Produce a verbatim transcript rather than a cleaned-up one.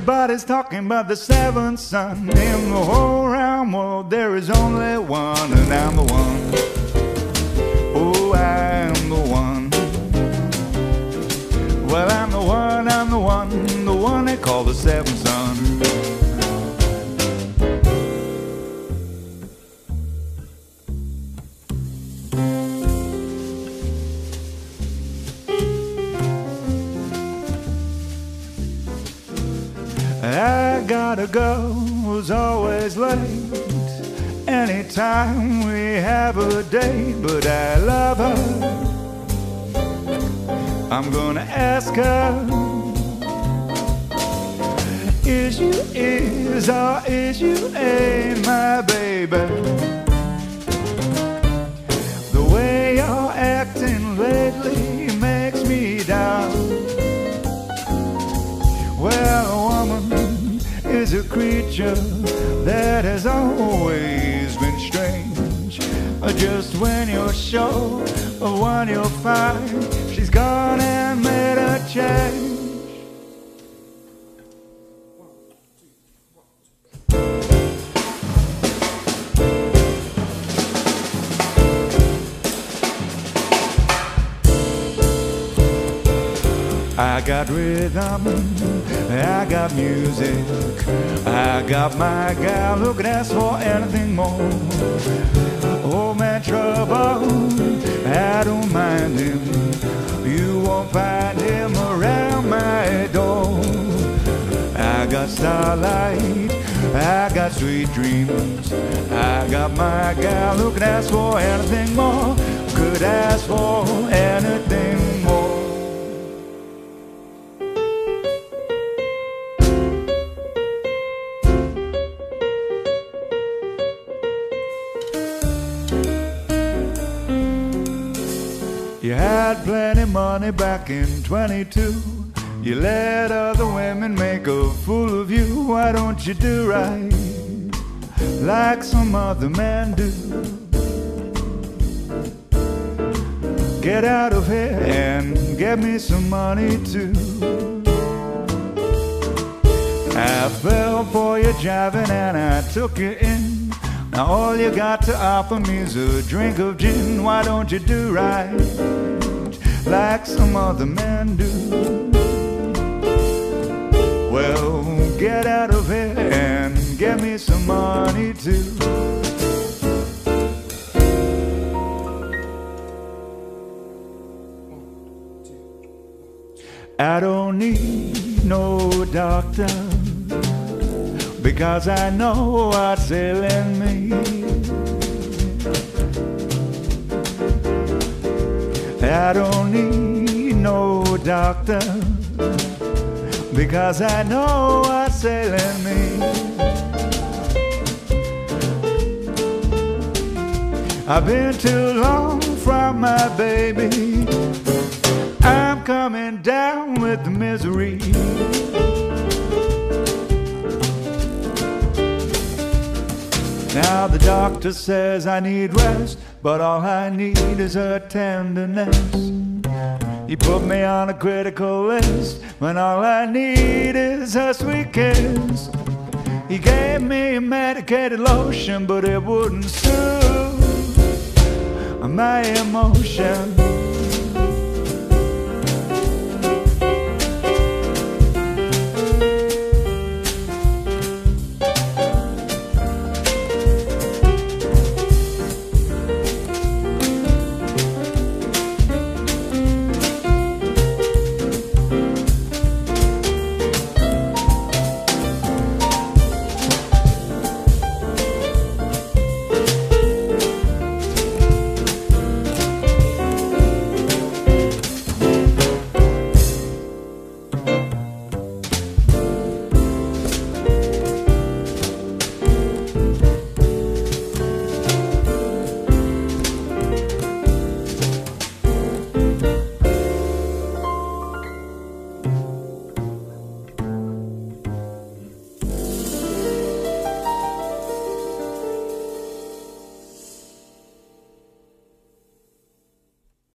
Everybody's talking about the seventh son. In the whole round world there is only one, and I'm the one. Oh, I'm the one. Well, I'm the one, I'm the one, the one they call the seventh son. I got a girl who's always late anytime we have a date, but I love her. I'm gonna ask her, is you is or is you ain't my baby? The way you're acting lately makes me doubt. Well, a woman is a creature that has always been strange. Just when you're sure of one you'll find, she's gone and made a change. I got rhythm, I got music, I got my gal who can ask for anything more. Oh man, trouble, I don't mind him. You won't find him around my door. I got starlight, I got sweet dreams, I got my gal who can ask for anything more. Could ask for anything more. You had plenty money back in twenty-two. You let other women make a fool of you. Why don't you do right like some other men do? Get out of here and get me some money too. I fell for your jiving and I took you in. Now all you got to offer me is a drink of gin. Why don't you do right like some other men do? Well, get out of here and get me some money too. I don't need no doctor, because I know what's ailing me. I don't need no doctor, because I know what's ailing me. I've been too long from my baby. I'm coming down with the misery. Now the doctor says I need rest, but all I need is her tenderness. He put me on a critical list when all I need is her sweet kiss. He gave me medicated lotion, but it wouldn't soothe my emotion.